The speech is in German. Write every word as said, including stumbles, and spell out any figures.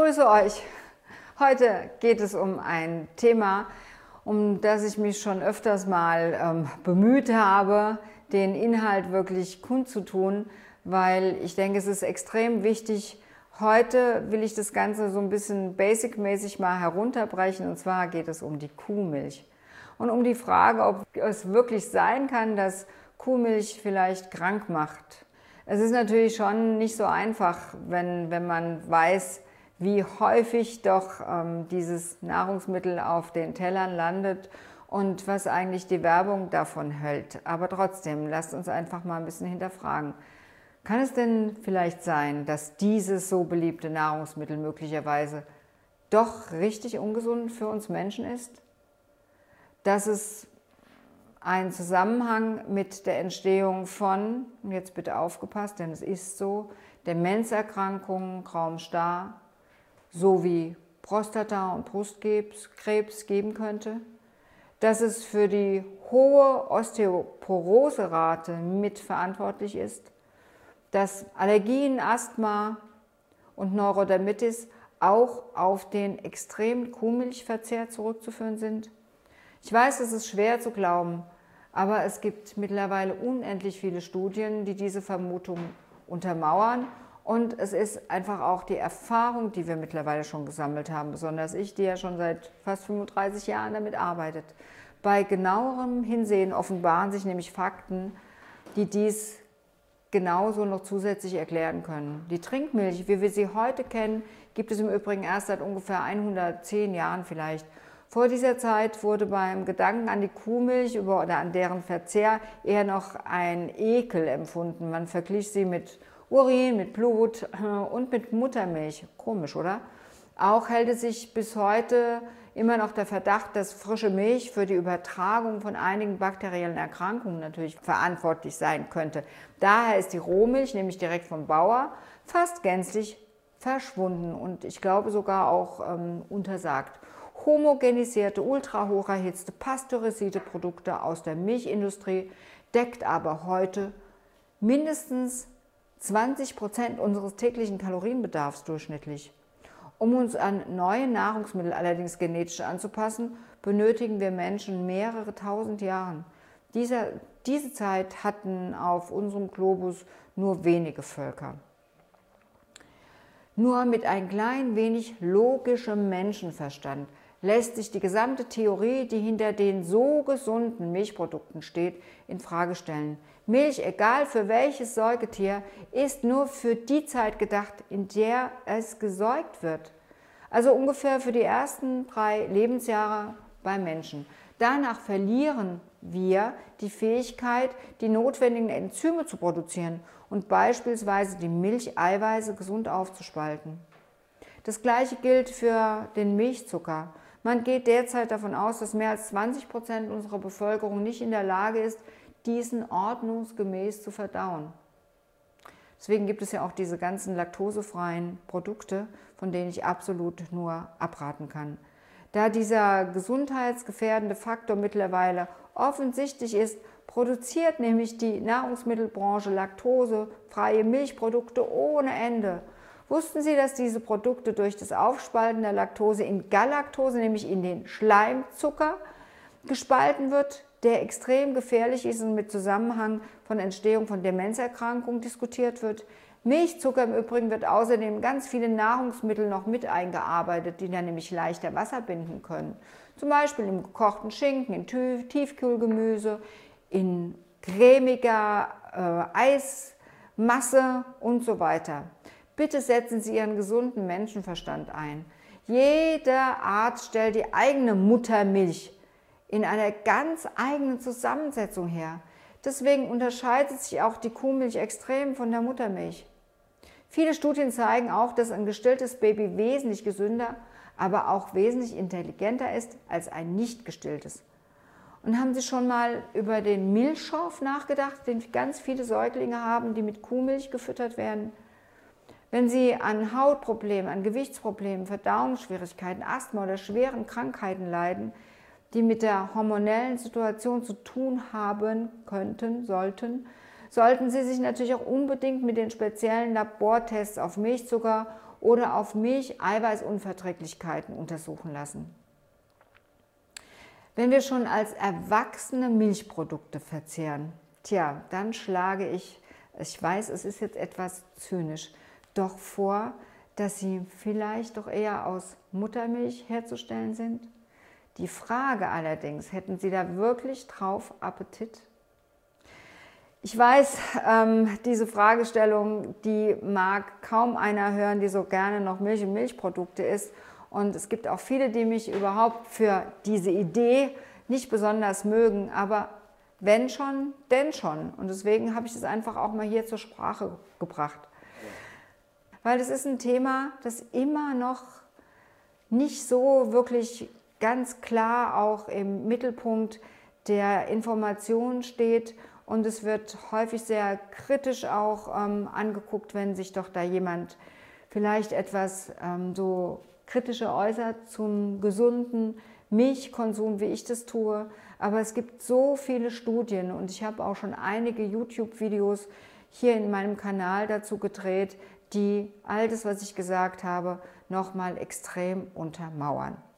grüße euch. Heute geht es um ein Thema, um das ich mich schon öfters mal ähm, bemüht habe, den Inhalt wirklich kundzutun, weil ich denke, es ist extrem wichtig. Heute will ich das Ganze so ein bisschen basic-mäßig mal herunterbrechen, und zwar geht es um die Kuhmilch und um die Frage, ob es wirklich sein kann, dass Kuhmilch vielleicht krank macht. Es ist natürlich schon nicht so einfach, wenn, wenn man weiß, wie häufig doch ähm, dieses Nahrungsmittel auf den Tellern landet und was eigentlich die Werbung davon hält. Aber trotzdem, lasst uns einfach mal ein bisschen hinterfragen. Kann es denn vielleicht sein, dass dieses so beliebte Nahrungsmittel möglicherweise doch richtig ungesund für uns Menschen ist? Dass es einen Zusammenhang mit der Entstehung von, und jetzt bitte aufgepasst, denn es ist so, Demenzerkrankungen, Raum-Starr, sowie Prostata- und Brustkrebs geben könnte, dass es für die hohe Osteoporoserate mitverantwortlich ist, dass Allergien, Asthma und Neurodermitis auch auf den extremen Kuhmilchverzehr zurückzuführen sind. Ich weiß, es ist schwer zu glauben, aber es gibt mittlerweile unendlich viele Studien, die diese Vermutung untermauern. Und es ist einfach auch die Erfahrung, die wir mittlerweile schon gesammelt haben, besonders ich, die ja schon seit fast fünfunddreißig Jahren damit arbeitet. Bei genauerem Hinsehen offenbaren sich nämlich Fakten, die dies genauso noch zusätzlich erklären können. Die Trinkmilch, wie wir sie heute kennen, gibt es im Übrigen erst seit ungefähr hundertzehn Jahren vielleicht. Vor dieser Zeit wurde beim Gedanken an die Kuhmilch über, oder an deren Verzehr eher noch ein Ekel empfunden. Man verglich sie mit Urin, mit Blut und mit Muttermilch. Komisch, oder? Auch hält es sich bis heute immer noch der Verdacht, dass frische Milch für die Übertragung von einigen bakteriellen Erkrankungen natürlich verantwortlich sein könnte. Daher ist die Rohmilch, nämlich direkt vom Bauer, fast gänzlich verschwunden und ich glaube sogar auch ähm, untersagt. Homogenisierte, ultrahoch erhitzte, pasteurisierte Produkte aus der Milchindustrie deckt aber heute mindestens zwanzig Prozent unseres täglichen Kalorienbedarfs durchschnittlich. Um uns an neue Nahrungsmittel allerdings genetisch anzupassen, benötigen wir Menschen mehrere tausend Jahre. Dieser, diese Zeit hatten auf unserem Globus nur wenige Völker. Nur mit ein klein wenig logischem Menschenverstand lässt sich die gesamte Theorie, die hinter den so gesunden Milchprodukten steht, in Frage stellen. Milch, egal für welches Säugetier, ist nur für die Zeit gedacht, in der es gesäugt wird. Also ungefähr für die ersten drei Lebensjahre beim Menschen. Danach verlieren wir die Fähigkeit, die notwendigen Enzyme zu produzieren und beispielsweise die Milcheiweiße gesund aufzuspalten. Das Gleiche gilt für den Milchzucker. Man geht derzeit davon aus, dass mehr als zwanzig Prozent unserer Bevölkerung nicht in der Lage ist, diesen ordnungsgemäß zu verdauen. Deswegen gibt es ja auch diese ganzen laktosefreien Produkte, von denen ich absolut nur abraten kann. Da dieser gesundheitsgefährdende Faktor mittlerweile offensichtlich ist, produziert nämlich die Nahrungsmittelbranche laktosefreie Milchprodukte ohne Ende. Wussten Sie, dass diese Produkte durch das Aufspalten der Laktose in Galaktose, nämlich in den Schleimzucker, gespalten wird, der extrem gefährlich ist und mit Zusammenhang von Entstehung von Demenzerkrankungen diskutiert wird? Milchzucker im Übrigen wird außerdem in ganz viele Nahrungsmittel noch mit eingearbeitet, die dann nämlich leichter Wasser binden können. Zum Beispiel im gekochten Schinken, in Tiefkühlgemüse, in cremiger äh, Eismasse und so weiter. Bitte setzen Sie Ihren gesunden Menschenverstand ein. Jeder Arzt stellt die eigene Muttermilch in einer ganz eigenen Zusammensetzung her. Deswegen unterscheidet sich auch die Kuhmilch extrem von der Muttermilch. Viele Studien zeigen auch, dass ein gestilltes Baby wesentlich gesünder, aber auch wesentlich intelligenter ist als ein nicht gestilltes. Und haben Sie schon mal über den Milchschorf nachgedacht, den ganz viele Säuglinge haben, die mit Kuhmilch gefüttert werden? Wenn Sie an Hautproblemen, an Gewichtsproblemen, Verdauungsschwierigkeiten, Asthma oder schweren Krankheiten leiden, die mit der hormonellen Situation zu tun haben könnten, sollten, sollten Sie sich natürlich auch unbedingt mit den speziellen Labortests auf Milchzucker oder auf Milch-Eiweißunverträglichkeiten untersuchen lassen. Wenn wir schon als Erwachsene Milchprodukte verzehren, tja, dann schlage ich, ich weiß, es ist jetzt etwas zynisch, doch vor, dass sie vielleicht doch eher aus Muttermilch herzustellen sind. Die Frage allerdings, hätten Sie da wirklich drauf Appetit? Ich weiß, ähm, diese Fragestellung, die mag kaum einer hören, die so gerne noch Milch und Milchprodukte isst. Und es gibt auch viele, die mich überhaupt für diese Idee nicht besonders mögen. Aber wenn schon, denn schon. Und deswegen habe ich das einfach auch mal hier zur Sprache gebracht. Weil es ist ein Thema, das immer noch nicht so wirklich ganz klar auch im Mittelpunkt der Information steht. Und es wird häufig sehr kritisch auch ähm, angeguckt, wenn sich doch da jemand vielleicht etwas ähm, so kritischer äußert zum gesunden Milchkonsum, wie ich das tue. Aber es gibt so viele Studien und ich habe auch schon einige YouTube-Videos hier in meinem Kanal dazu gedreht, die all das, was ich gesagt habe, nochmal extrem untermauern.